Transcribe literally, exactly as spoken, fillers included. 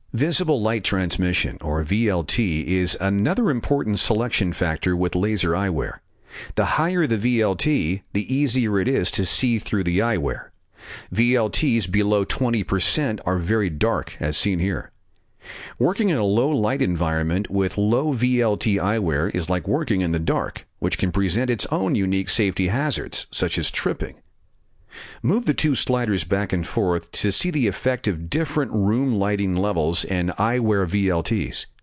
Visible light transmission, or V L T, is another important selection factor with laser eyewear. The higher the V L T, the easier it is to see through the eyewear. V L Ts below twenty percent are very dark, as seen here. Working in a low light environment with low V L T eyewear is like working in the dark, which can present its own unique safety hazards, such as tripping. Move the two sliders back and forth to see the effect of different room lighting levels and eyewear V L Ts.